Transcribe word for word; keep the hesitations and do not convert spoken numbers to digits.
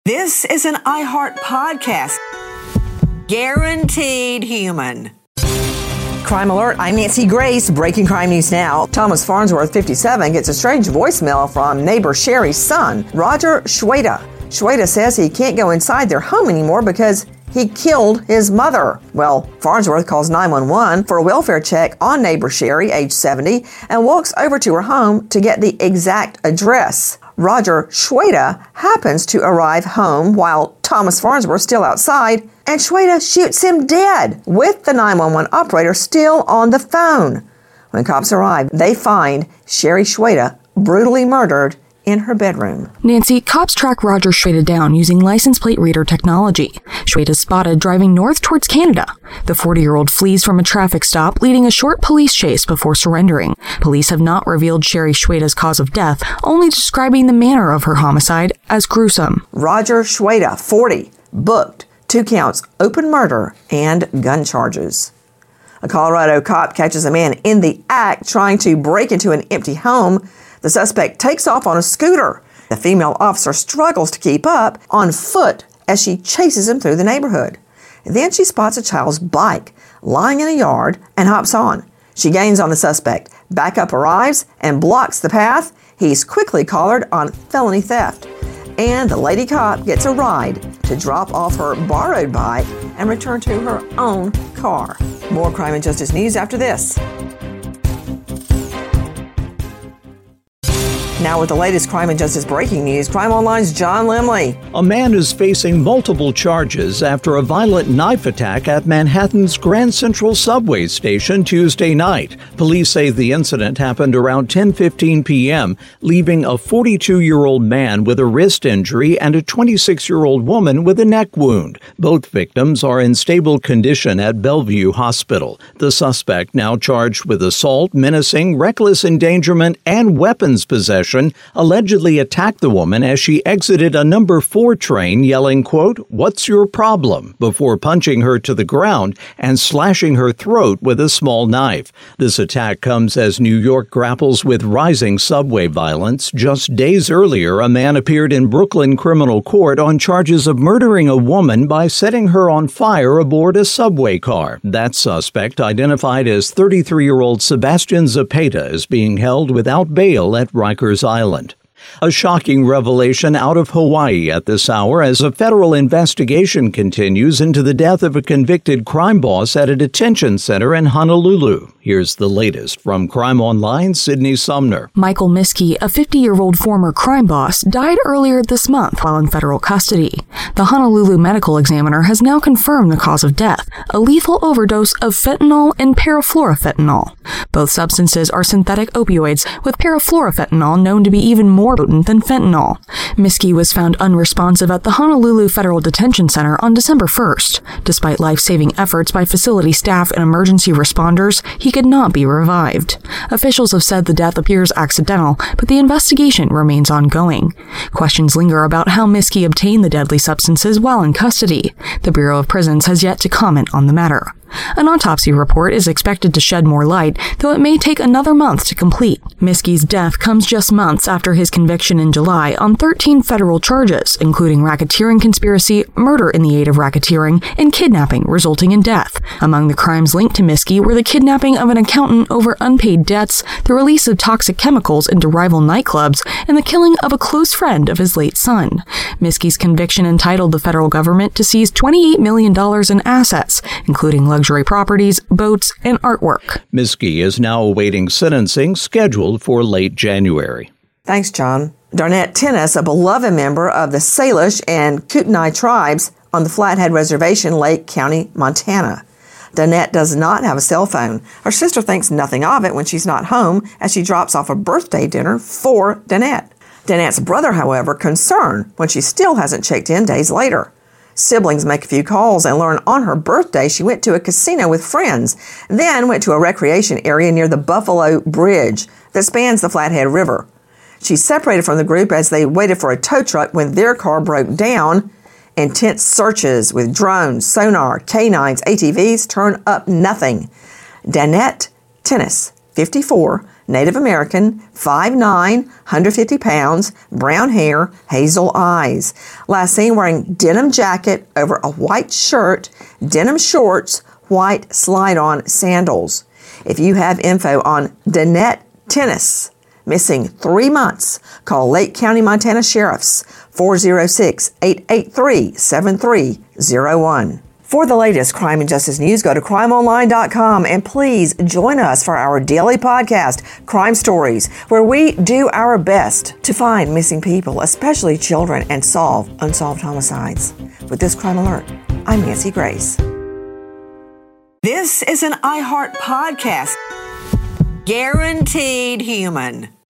This is an iHeart podcast. Guaranteed human. Crime Alert, I'm Nancy Grace. Breaking crime news now. Thomas Farnsworth, fifty-seven, gets a strange voicemail from neighbor Sherry's son, Roger Schweda. Schweda says he can't go inside their home anymore because he killed his mother. Well, Farnsworth calls nine one one for a welfare check on neighbor Sherry, age seventy, and walks over to her home to get the exact address. Roger Schweda happens to arrive home while Thomas Farnsworth still outside, and Schweda shoots him dead with the nine one one operator still on the phone. When cops arrive, they find Sherry Schweda brutally murdered in her bedroom. Nancy, cops track Roger Schweda down using license plate reader technology. Schweda's spotted driving north towards Canada. The forty-year-old flees from a traffic stop, leading a short police chase before surrendering. Police have not revealed Sherry Schweda's cause of death, only describing the manner of her homicide as gruesome. Roger Schweda, forty, booked, two counts, open murder and gun charges. A Colorado cop catches a man in the act trying to break into an empty home. The suspect takes off on a scooter. The female officer struggles to keep up on foot as she chases him through the neighborhood. Then she spots a child's bike lying in a yard and hops on. She gains on the suspect. Backup arrives and blocks the path. He's quickly collared on felony theft. And the lady cop gets a ride to drop off her borrowed bike and return to her own car. More crime and justice news after this. Now with the latest crime and justice breaking news, Crime Online's John Limley. A man is facing multiple charges after a violent knife attack at Manhattan's Grand Central subway station Tuesday night. Police say the incident happened around ten fifteen p.m., leaving a forty-two-year-old man with a wrist injury and a twenty-six-year-old woman with a neck wound. Both victims are in stable condition at Bellevue Hospital. The suspect, now charged with assault, menacing, reckless endangerment, and weapons possession, allegedly attacked the woman as she exited a number four train, yelling, quote, "What's your problem?" before punching her to the ground and slashing her throat with a small knife. This attack comes as New York grapples with rising subway violence. Just days earlier, a man appeared in Brooklyn criminal court on charges of murdering a woman by setting her on fire aboard a subway car. That suspect, identified as thirty-three-year-old Sebastian Zapata, is being held without bail at Rikers Island. A shocking revelation out of Hawaii at this hour as a federal investigation continues into the death of a convicted crime boss at a detention center in Honolulu. Here's the latest from Crime Online, Sydney Sumner. Michael Miskey, a fifty-year-old former crime boss, died earlier this month while in federal custody. The Honolulu medical examiner has now confirmed the cause of death, a lethal overdose of fentanyl and parafluorofentanyl. Both substances are synthetic opioids, with parafluorofentanyl known to be even more potent than fentanyl. Miskey was found unresponsive at the Honolulu Federal Detention Center on December first. Despite life-saving efforts by facility staff and emergency responders, he could not be revived. Officials have said the death appears accidental, but the investigation remains ongoing. Questions linger about how Miskey obtained the deadly substances while in custody. The Bureau of Prisons has yet to comment on the matter. An autopsy report is expected to shed more light, though it may take another month to complete. Miskey's death comes just months after his conviction in July on thirteen federal charges, including racketeering conspiracy, murder in the aid of racketeering, and kidnapping resulting in death. Among the crimes linked to Miskey were the kidnapping of an accountant over unpaid debts, the release of toxic chemicals into rival nightclubs, and the killing of a close friend of his late son. Miskey's conviction entitled the federal government to seize twenty-eight million dollars in assets, including luxury properties, boats, and artwork. Miskey is now awaiting sentencing scheduled for late January. Thanks, John. Darnett Tennis, a beloved member of the Salish and Kootenai tribes on the Flathead Reservation, Lake County, Montana. Danette does not have a cell phone. Her sister thinks nothing of it when she's not home as she drops off a birthday dinner for Danette. Danette's brother, however, concerned when she still hasn't checked in days later. Siblings make a few calls and learn on her birthday she went to a casino with friends, then went to a recreation area near the Buffalo Bridge that spans the Flathead River. She separated from the group as they waited for a tow truck when their car broke down. Intense searches with drones, sonar, canines, A T Vs turn up nothing. Danette Tennis fifty-four, Native American, five nine, one hundred fifty pounds, brown hair, hazel eyes. Last seen wearing denim jacket over a white shirt, denim shorts, white slide-on sandals. If you have info on Danette Tennis, missing three months, call Lake County, Montana Sheriff's four oh six, eight eight three, seven three oh one. For the latest crime and justice news, go to crime online dot com and please join us for our daily podcast, Crime Stories, where we do our best to find missing people, especially children, and solve unsolved homicides. With this Crime Alert, I'm Nancy Grace. This is an iHeart podcast. Guaranteed human.